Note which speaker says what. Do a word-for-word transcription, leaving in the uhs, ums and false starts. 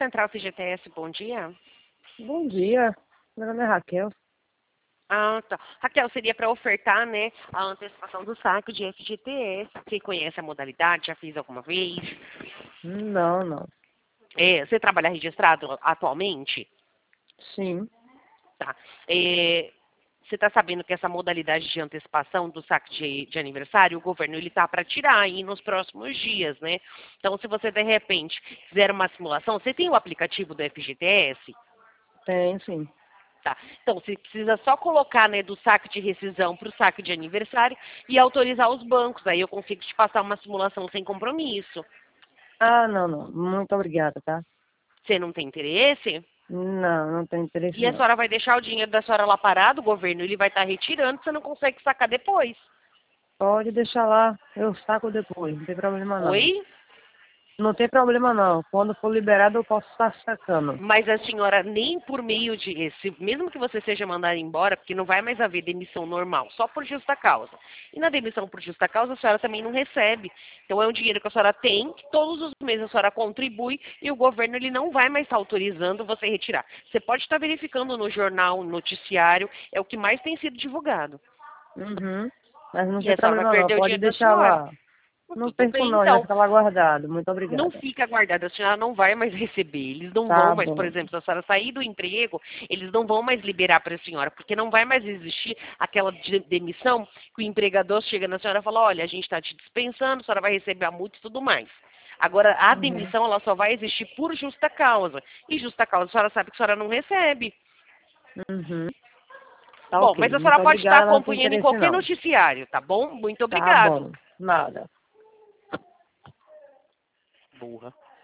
Speaker 1: Central C G T S, bom dia.
Speaker 2: Bom dia, meu nome é Raquel.
Speaker 1: Ah, tá. Raquel, seria para ofertar, né, a antecipação do saque de F G T S. Você conhece a modalidade? Já fez alguma vez?
Speaker 2: Não, não.
Speaker 1: É, você trabalha registrado atualmente?
Speaker 2: Sim,
Speaker 1: Tá. É, você está sabendo que essa modalidade de antecipação do saque de, de aniversário, o governo ele está para tirar aí nos próximos dias, né? Então, se você de repente fizer uma simulação, você tem o aplicativo do F G T S?
Speaker 2: tem sim.
Speaker 1: Tá. Então, você precisa só colocar, né, do saque de rescisão para o saque de aniversário e autorizar os bancos. Aí eu consigo te passar uma simulação sem compromisso.
Speaker 2: Ah, não, não. Muito obrigada, tá?
Speaker 1: Você não tem interesse?
Speaker 2: Não, não tenho interesse
Speaker 1: E a
Speaker 2: não.
Speaker 1: senhora vai deixar o dinheiro da senhora lá parado, o governo ele vai estar retirando, você não consegue sacar depois.
Speaker 2: Pode deixar lá, eu saco depois, não tem problema não.
Speaker 1: Oi?
Speaker 2: Não tem problema não. Quando for liberado eu posso estar sacando.
Speaker 1: Mas a senhora nem por meio de, se, mesmo que você seja mandada embora, porque não vai mais haver demissão normal, só por justa causa. E na demissão por justa causa a senhora também não recebe. Então é um dinheiro que a senhora tem, que todos os meses a senhora contribui e o governo ele não vai mais estar autorizando você retirar. Você pode estar verificando no jornal, no noticiário, é o que mais tem sido divulgado.
Speaker 2: Uhum. Mas não
Speaker 1: E
Speaker 2: tem
Speaker 1: a senhora vai
Speaker 2: problema não,
Speaker 1: perder o
Speaker 2: pode
Speaker 1: dinheiro da
Speaker 2: deixar
Speaker 1: senhora.
Speaker 2: lá. Não
Speaker 1: Tudo
Speaker 2: perco
Speaker 1: bem,
Speaker 2: não, já
Speaker 1: então.
Speaker 2: fica lá guardado. Muito
Speaker 1: Não
Speaker 2: obrigada.
Speaker 1: fica guardada, a senhora não vai mais receber. Eles não vão
Speaker 2: Tá
Speaker 1: mais, por
Speaker 2: bom.
Speaker 1: exemplo, se a senhora sair do emprego, eles não vão mais liberar para a senhora, porque não vai mais existir aquela de- demissão que o empregador chega na senhora e fala, olha, a gente está te dispensando, a senhora vai receber a multa e tudo mais. Agora, a
Speaker 2: Uhum.
Speaker 1: demissão, ela só vai existir por justa causa. E justa causa, a senhora sabe que a senhora não recebe.
Speaker 2: Uhum. Tá
Speaker 1: Bom,
Speaker 2: ok.
Speaker 1: mas a
Speaker 2: Muito
Speaker 1: senhora pode estar
Speaker 2: obrigada, mas não tem
Speaker 1: acompanhando em
Speaker 2: interesse
Speaker 1: qualquer
Speaker 2: não.
Speaker 1: noticiário, tá bom? Muito
Speaker 2: Tá
Speaker 1: obrigado.
Speaker 2: bom. Nada.
Speaker 1: Burra.